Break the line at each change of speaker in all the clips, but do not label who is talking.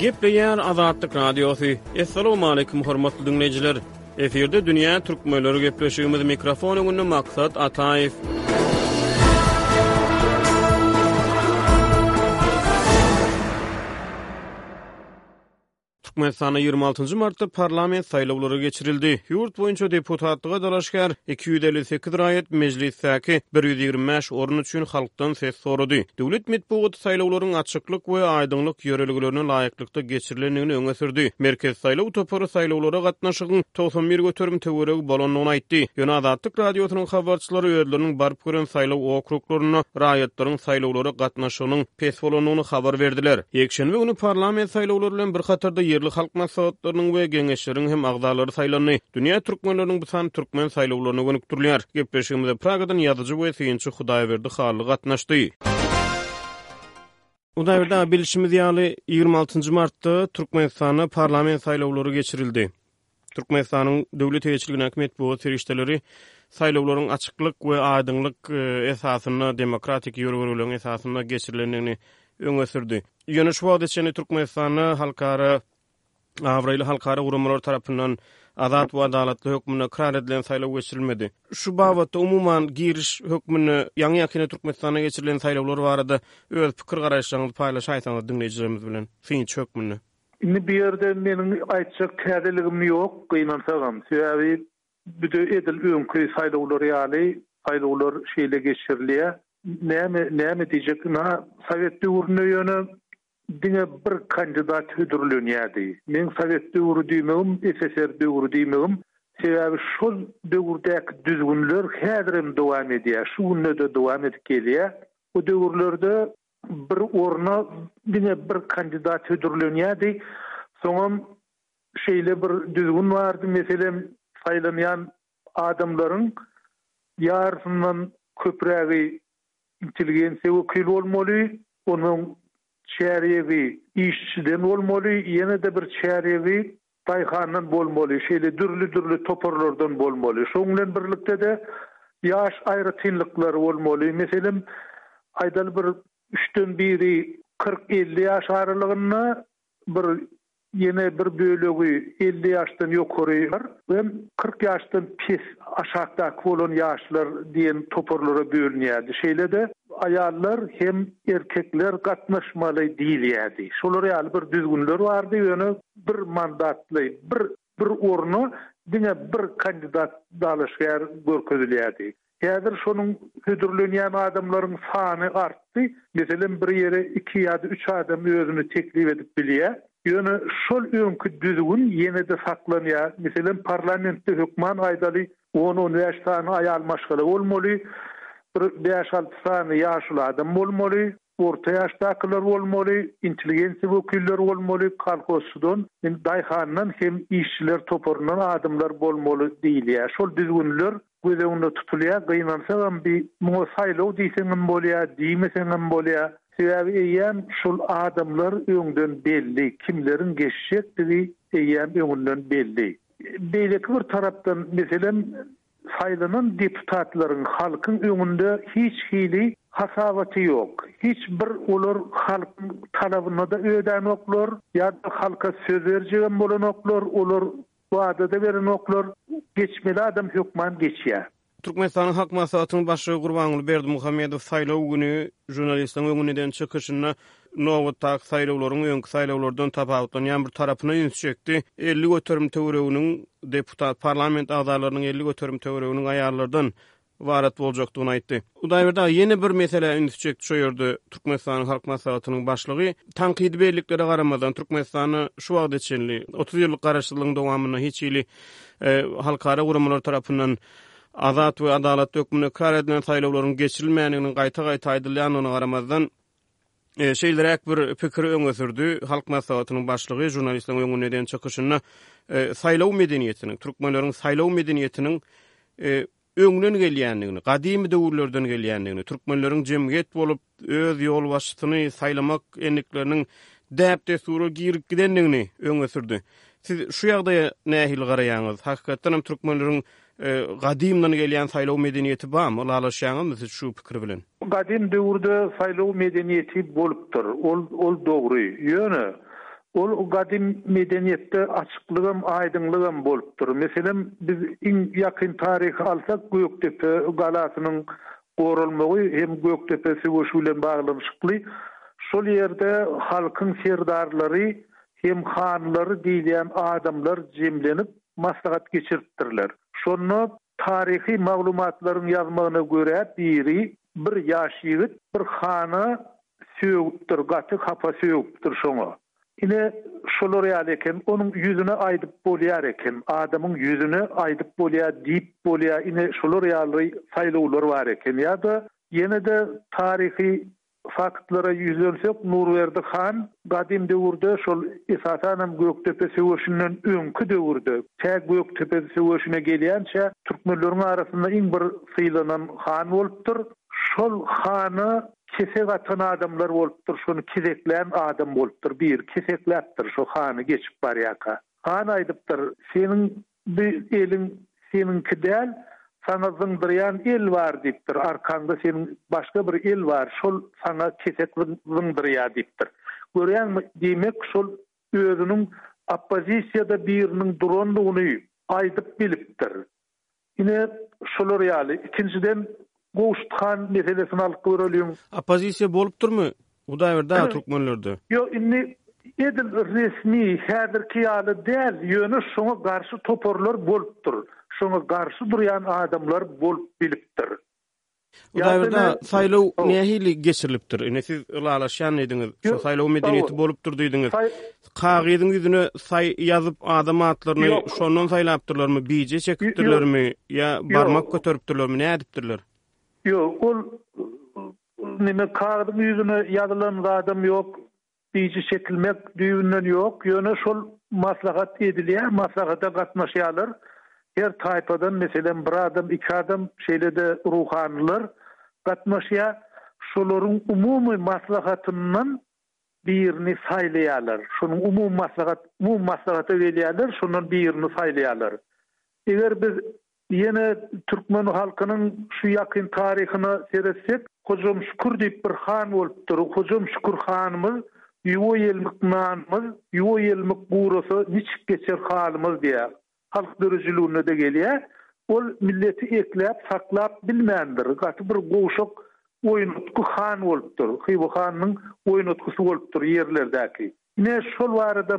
Gepleýär Azatlyk Radiosu. Assalamu alaykum hormatly dinleyijiler. Eferde dünýä türkmenleri gepleşigimiz mikrofon öňünde maksat Ataýew. Türkmenistan'a 26 martda parlament saýlawlary geçirildi. Ýurt boýunça deputatlyga dalaşgar 258 raýat mejlisdäki 125 orun üçin halkdan ses sorady. Döwlet medeniýeti saýlawlaryň açyklyk we aýdymlyk ýöreliglerine laýyklykda geçirilendigini öňe sürdi. Merkez saýlaw topory saýlawlara gatnaşygyň 91 götürüm töweregi bolanyny aýtdy. Ýöne Azatlyk radiosynyň habarçylary özleriniň barp gören saýlaw okruklaryna raýatlaryň saýlawlara gatnaşygynyň pes bolanyny habar berdiler. Ýekşenbe günü parlament saýlawlary bilen bir katarda halk maslahatlarynyň we geňeşleriň hem agdalary saýlandy. Dünýä türkmenläriniň bu san türkmen saýlawlaryna gönükdirler. Gepleşigimizde Pragadan ýazyjy we synçy Hudaýberdi Haly gatnaşdy. Hudaýberdi bilişimiz ýaly 26 martda Türkmenistana parlament saýlawlary geçirildi. Türkmenistanyň döwlet eýçiligine häkmet bu serişdeleri saýlawlaryň açyklyk we aýdymlyk esasyna demokratik ýöregiligiň esasyna geçirilendigini öňe sürdi. Ýöne şu wagtda Türkmenistana halkara Avraýly halkara gurumlar tarapyndan azat we adalatly hökmüne karar edilen saýlaw geçirilmedi. Şu babatda umuman giriş hökmüne ýa-ni ýa-ni Türkmenistana geçirilen saýlawlar barada öz pikir garaşlaryňyzy paýlaşaýsaňyz dinleyijilerimiz bilen synç hökmüne.
Indi bir ýerde meniň aýtjak täzeligim ýok, gynansaňam. Sebäbi büdü edil öňkü saýlawlary ýaly saýlawlar şeýle geçirilýär. Näme diýjek? Sowet döwrüne ýöne diňe bir kandidat hödürlenýärdi. Men Sowet döwrü diýmegim, SSR döwrü diýmegim. Sebäbi şol döwürdäki düzgünler häzirim dowam edýär. Şu günde de dowam edip gelýär. O döwürlerde bir orna diňe bir kandidat hödürlenýärdi. Soňam şeýle bir düzgün bardy. Meselem saýlanýan adamlaryň ýarysyndan köprägi inteligensiýa wekil bolmaly, onuň çäreği işçiden bolmaly, ýene de bir çäreği daýhandan bolmaly, şeýle dürli toporlardan bolmaly. Şoň bilen birlikde de ýaş aýrytynlyklary bolmaly. Meselem aýdaly bir 3-den biri 40-50 ýaş aralygyna bir ýene bir bölegi 50 ýaşdan ýokary bar we 40 ýaşdan pes aşagdaky bolan ýaşlar diýen toporlara bölünýärdi. Şeýle de ayallar hem erkekler gatnaşmaly diýilýärdi. Şolar ýaly bir düzgünler bardy, ýöne bir mandatly, bir ornu diňe bir kandidat dalaşýar görkezilýärdi. Häzir şonuň hödürlenýän adamlaryň sany artdy. Meselem bir ýere 2 ýa-da 3 adam özüni teklip edip bilýär. Ýöne şol öňkü düzgün ýene de saklanýar. Meselem parlamentde hökman aýdaly 10-15 tane aýal maşgala bolmaly. 5-6 tane ýaşly adam bolmaly, orta ýaşdakylar bolmaly, inteligensiýa wekilleri bolmaly, kolhosdan, daýhandan hem işçiler toporundan adamlar bolmaly diýilýär. Şol düzgünler göze önünde tutulýar, gynansaňam bir muňa saýlaw diýseňem bolýar, diýmeseňem bolýar. Sebäbi eýem şol adamlar öňden belli, kimleriň geçecekdigi eýem öňünden belli. Beýleki bir tarapdan meselem saýlanan deputatlaryň halkyň öňünde hiç hili hasabaty ýok. Hiç bir olar halkyň talabyna da ödänoklar, ýa-da halka söz berjegen bolanoklar, olar wada da berenoklar, geçmeli adam hökman geçýär.
Türkmenistanyň halk maslahatynyň başlygy Gurbanuly Berdimuhammedow saýlaw güni jurnalistlaryň öňünden çykyşyna Nowotag saýlawlaryň öňkü saýlawlardan tapawutlanýan bir tarapyna ýönetjekdi. 50 götürüm töwereginiň deputat parlament agdalarynyň 50 götürüm töwereginiň aýarlardan warat boljakdygyny aýtdy. Hudaýberdi ýene bir mesele ýönetjekdi şu ýerde Türkmenistanyň halk maslahatynyň başlygy tanqidi beýliklere garamadan Türkmenistany şu wagtda içinli 30 ýyllyk garaşlygyň dowamyna hiç ýyly halkara gurumlar tarapyndan azat we adalat hökmüne karar edilen saýlawlaryň geçirilmänligini gaýta aýdylýanyna garamazdan şeýlerek bir pikir öňe sürdi. Halk maslahatynyň başlygy jurnalistleriň öňünden çykyşyna saýlaw medeniýetiniň, türkmenleriň saýlaw medeniýetiniň öňünden gelýändigini, gadymy döwürlerden gelýändigini, türkmenleriň jemgyýet bolup öz ýol başçysyny saýlamak enlikleriniň däpde suru girip gidendigini öňe sürdi. Siz şu ýagdaýa nähil garaýaňyz? Hakykatdan türkmenleriň gadimdan gelýän saýlaw medeniýeti barmy? Olalaşýanyňyz şu pikir bilen.
Gadim döwürde saýlaw medeniýeti bolupdyr. Ol dogry. Ýöne ol gadim medeniyetde açıklığım, aydınlığım bolupdur. Meselem biz yakın tarih alsak Göktepe galasynyň gorulmagy hem Göktepe Söwüşi bilen baglanşykly. Şol ýerde halkyň serdarlary hem hanlary diýýän adamlar jemlenip maslahat geçiripdirler. Şonu tarihi maglumatlaryň ýazmagyna görä biri bir ýaş ýigit bir hany söwüpdir, gaty hapa söwüpdir şoňa. Ine şolar ýaleken onuň ýüzüne aýdyp bolýar eken, adamyň ýüzüne aýdyp bolýar, diýip bolýar. Ine şolar ýaly saýlawlar bar eken. Ýa-da ýene-de tarihi faktlara yüzlensek Nurwerdi Han gadim döwürde şol esasen Göktepe Söwüşinden öňkü döwürde Göktepe Söwüşine gelýänçe türkmenleriň arasynda iň bir syýlanan han bolupdyr. Şol hany kesek atan adamlar bolupdyr, şonu kezekleýän adam bolupdyr. Bir kesekläpdir şo hany geçip barýaka. Han aýdypdyr, seniň bir eliň seninki däl, sana zıngdırayan el var diptir. Arkanda senin başka bir el var. Şol sana kesek zıngdıraya diptir. Görýän diýmek şol özünün oppozisiýada birinin duranlygyny aýdyp bilipdir. Ine şolar ýaly. İkinciden Goşthan meselesini alyp görelýüm.
Oppozisiýa bolupdyrmy? Bu daýrda türkmenlerde.
Yo, inni edil resmi häzirki ýaly däl, ýöne şoňa garşy toporlar bolupdyr. Şoňa garşy durýan adamlar bolup bilipdir.
Bu daýrda saýlaw nähili geçirilipdir? Ine siz ulalaşan ediňiz, şu saýlaw medeniýeti bolupdyr diýdiňiz. Kagydyň ýüzüne ýazyp adam atlaryny şondan saýlapdyrlarmy, biije çekipdirlermi, ýa barmak göteripdirlermi, näme edipdirler?
Yok, ol nime kagydyň ýüzüne ýazylan adam ýok, biije çekilmek düýünden ýok, ýöne şol maslahat edilýär, maslahata gatnaşýarlar. Her taypadan meselen bir adam, iki adam şeylede ruhaniler gatnaşýar, şolaryň umumy maslahatyndan birini saýlaýarlar. Şonuň umum maslahata berýärler, şondan birini saýlaýarlar. Eger biz ýene türkmen halkynyň şu ýakyn taryhyna seretsek, Hocam Şükür diýip bir han bolupdyr. Hocam Şükür hanymyz ýuwa ýelmikmanymyz, ýuwa ýelmik gurusy niçik geçer halymyz diýär. Halk dörüjülüğüne de gelýär. Ol milleti eklep, saklap bilmändir. Gaty bir goşak oýnutky han bolupdyr. Hyby hanyň oýnutkusy bolupdyr ýerlerdäki. Ne şol barada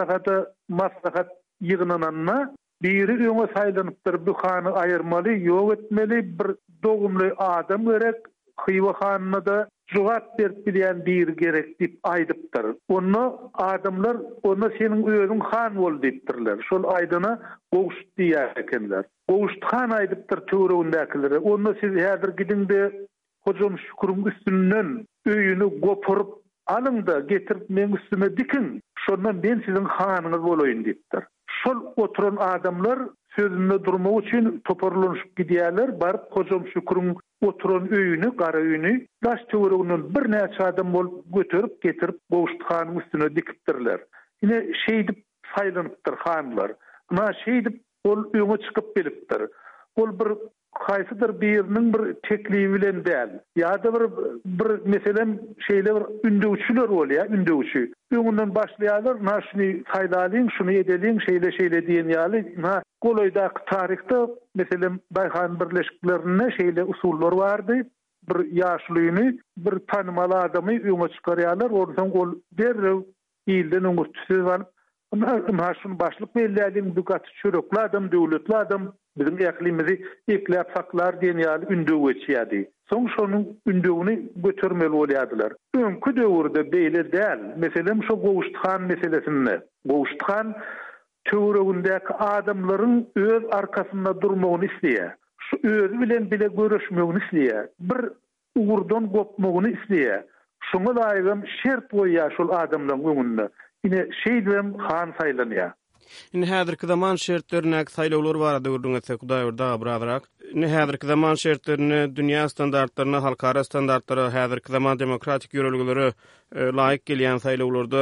maslahat ýygnananna biri öňe saýlanypdyr, bu hany aýyrmaly, ýok etmeli, bir dogumly adam gerek. Hyby hanyna da jogap berip bilýän bir gerek diýip aýdypdyr. Onu adamlar onu senin özüň han bol diýipdirler. Şol aýdyna Gowşt diýär ekenler. Gowşt han aýdypdyr töweregindäkilere. Onu siz häzir gidinde Hocam Şükürüň üstünden öýüni gopurup alyň da getirip men üstüme dikin. Şondan ben siziň hanyňyz bolaýyn diýipdir. Şol oturan adamlar sözünde durmak üçin toparlanışyp gidýärler, baryp Hocam Şükürüň oturan öýüni, gara öýüni daş töwereginden bir näçe adam bolup götürüp getirip Gowşt hanyň üstüne dikipdirler. Ine şey dip saýlanypdyr hanlar. Ana şey dip ol öňe çykyp gelipdir. Ol bir haýsydyr biriniň bir teklibi bilen däl. Ýa-da bir meselem şeyler ündewçiler bolýar, ündewçi. Öňünden başlaýarlar, na şunu saýlalyň, şunu edeliň, şeyle diýen ýaly. Na golaýdaky tarihte meselem Daýhan birleşiklerine şeyle usullar bardy. Bir ýaşlygyny, bir tanymaly adamy öňe çykarýarlar, ondan ol derrew ýyldan öňe tüsüp alyp, na şunu başlyk belläliň, bu gaty çörekli adam, döwletli adam, bizim ýaklymyzy eklep saklar diýen ýaly ündew geçýärdi. Soň şonuň ündewini götermeli bolýardylar. Öňkü döwürde beýle däl. Meselem şu Gowşt han meselesinde. Gowşt han töweregindäki adamlaryň öz arkasynda durmagyny isleýär. Şu özü bilen bile görüşmegini isleýär. Bir uğurdan gopmagyny isleýär. Şoňa daýym şert goýýar şol adamlaryň öňünde. Ine şeýdem han saýlanýar.
Ine häzirki zaman şertlerine saýlawlar barada gördüňizse Hudaýberda birazrak. Ine häzirki zaman şertlerine, dünýä standartlaryna, halkara standartlara, häzirki zaman demokratik ýöreligleri laýyk gelýän saýlawlarda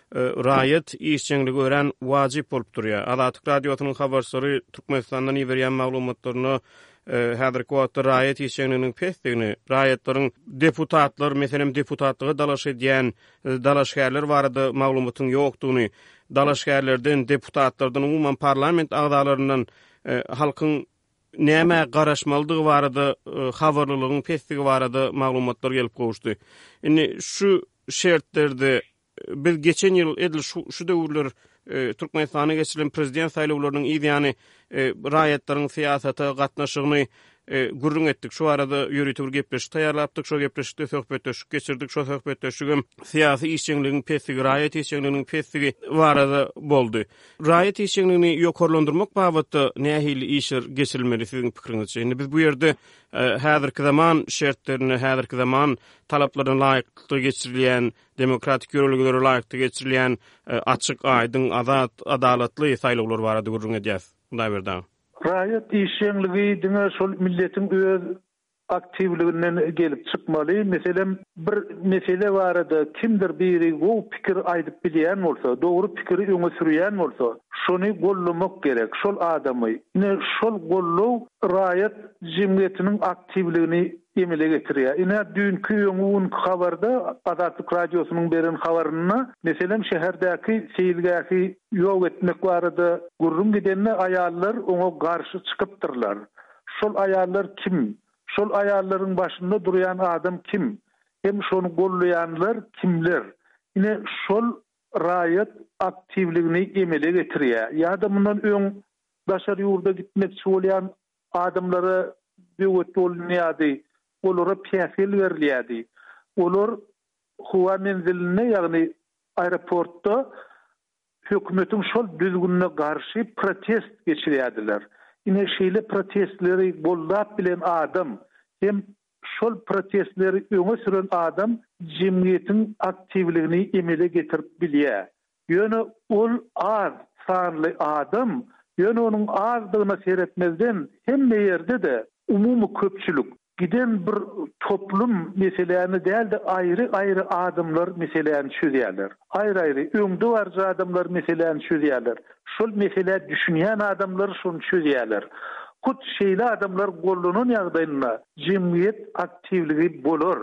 raýat işçiligi ören wajyp bolup durýar. Azatlyk radiosynyň habarsary Türkmenistandan iberýän maglumatlaryny häzirki wagtda raýat işçiliginiň pesdigini, raýatlaryň deputatlar, meselem deputatlygy dalaş edýän dalaşgärler barada maglumatyň ýokdugyny, dalaşgärlerden, deputatlardan, umumyň parlament agzalaryndan halkyň näme garaşmalydygy barada habarlylygyň pestigi barada maglumatlar gelip gowuşdy. Indi şu şertlerde biz geçen ýyl edil şu döwürler Türkmenistana geçirilen prezident saýlawlarynyň ýa-ni raýatlaryň siýasaty gatnaşygyny gurrun etdik. Şu arada ýöretip gepleşik taýýarlapdyk, şo gepleşikde söhbetleşik geçirdik. Şo söhbetleşigim syýasy işçiligiň pestigi, raýat işçiliginiň pestigi barada boldy. Raýat işçiligini ýokarlandyrmak babatda nähili işler geçirilmeli siziň pikiriňizçe? Indi biz bu ýerde häzirki zaman şertlerini, häzirki zaman talaplaryna laýykly geçirilýän, demokratik ýöreliglere laýykly geçirilýän açyk, aýdyn, azat, adalatly saýlawlar barada gurrun edýäs. Bunday berdi.
Raýat işçiligi diňe şol milletiň öz aktivliginden gelip çykmaly. Meselem bir mesele barada kimdir biri bu pikir aýdyp bilýän bolsa, dogry pikiri öňe sürýän bolsa, şonu gollamak gerek. Şol adamy, şol gollaw raýat jemgyýetiniň aktivligini emele getirýär. Ine dünkü öňün habarda Azatlyk radiosynyň beren habaryna meselem şäherdäki seýilgäki ýok etmek barada gurrun gidenler aýallar oňa garşy çykypdyrlar. Şol aýallar kim? Şol aýallaryň başynda durýan adam kim? Hem şonu gollaýanlar kimler? Ine şol raýat aktivligini emele getirýär. Ýa-da mundan öň daşary ýurda gitmekçi bolýan adamlara böwet bolýardy. Olara piyasel verilýärdi. Olar huwa menziline, ýagny aeroportda hökümetiň şol düzgünine garşy protest geçirýärdiler. Ine şeýle protestleri bollap bilen adam hem şol protestleri öňe süren adam jemgyýetiň aktivligini emele getirip bilýär. Ýöne ol az sanly adam, ýöne onuň azdygyna seretmezden hemme ýerde de umumy köpçülik giden bir toplum meselelerini değil de ayrı adamlar meselelerini çözüyorlar. Ayrı öňde barca adamlar meselelerini çözüyorlar. Şol mesele düşünýän adamlar şonu çözüyorlar. Kut şeýle adamlar gollunyň ýagdaýynda jemgyýet aktivligi bolar.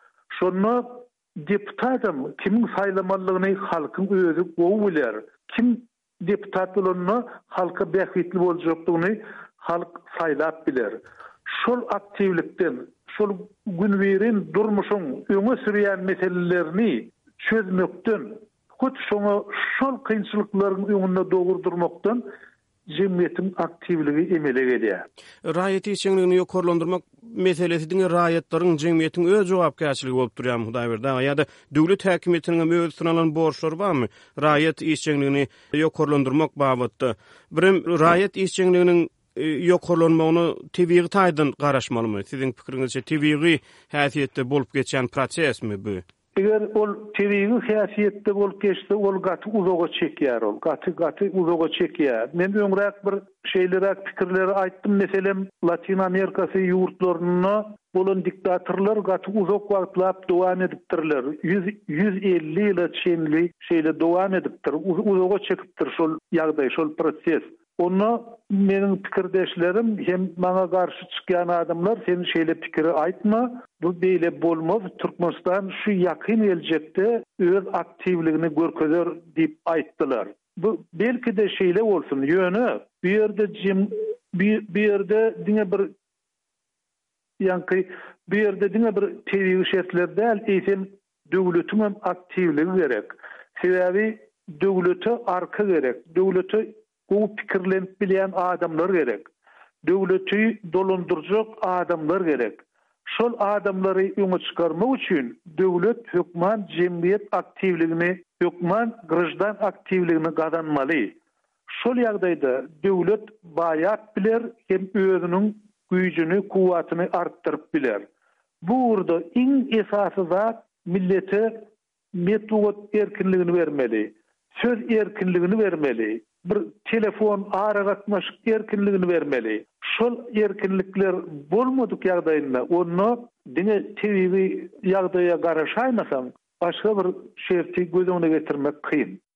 Şonu deputatym kimin saýlamalygyny halkyň özü gowy biler. Kim deputat bolanyny halka bähitli boljakdygyny halk saýlap biler. Şol aktivlikden, şol günwerin durmuşyň öňe sürýän meselelerini çözmekden, hut şoňa şol kynçylyklaryň öňünde dogurdurmakdan jemgyýetiň aktivligi emele gelýär.
Raýat işçiligini ýokarlandyrmak meselesi diňe raýatlaryň jemgyýetiň öz jogapkärçiligi bolup durýar Hudaý berdi. Ýa-da döwlet häkimetiniň öz sunalan borçlary barmy? Raýat işçiligini ýokarlandyrmak babatda. Birim raýat işçiliginiň ýokarlanmagyny tebiği taýdan garaşmalymy? Siziň pikiriňizçe tebiği häsiýetde bolup geçen prosesmi bu?
Eger ol tebiği häsiýetde bolup geçse, ol gaty uzaga çekýär, ol gaty uzaga çekýär. Men öňrek bir şeýlerek pikirleri aýtdym. Meselem Latin Amerikasy ýurtlaryna bolan diktatorlar gaty uzak wagtlap dowam edipdirler. 150 ýyla çenli şeýle dowam edipdir. Uzaga çekipdir şol ýagdaý, şol proses. Onu meniň pikirdeşlerim hem maňa garşy çykýan adamlar sen şeýle pikiri aýtma, bu beýle bolmaz. Türkmenistan şu ýakyn geljekde öz aktivligini görkezer diýip aýtdylar. Bu belki de şeýle bolsun. Ýöne bu ýerde diňe bir ýanky bu ýerde diňe bir tebiği şertler däl, eýsem döwletiň aktivligi gerek. Sebebi döwlete arka gerek. Döwlete bu pikirlenip bilýän adamlar gerek. Döwleti dolandyrjak adamlar gerek. Şol adamlary öňe çykarmak üçin döwlet, hökümet, jemgyýet aktivligini, hökümet, grajdan aktivligini gadanmaly. Şol ýagdaýda döwlet baýat biler, hem özüniň güýjüni, kuwatyny artdyryp biler. Bu urda iň esasy zat millete metod erkinligini bermeli, söz erkinligini bermeli. Bir telefon aragatmaşyk erkinligini bermeli. Şol erkinlikler bolmadyk ýagdaýynda onu diňe tebiği ýagdaýa garaşaýmasam, başga bir şerti göz öňüne getirmek kyn.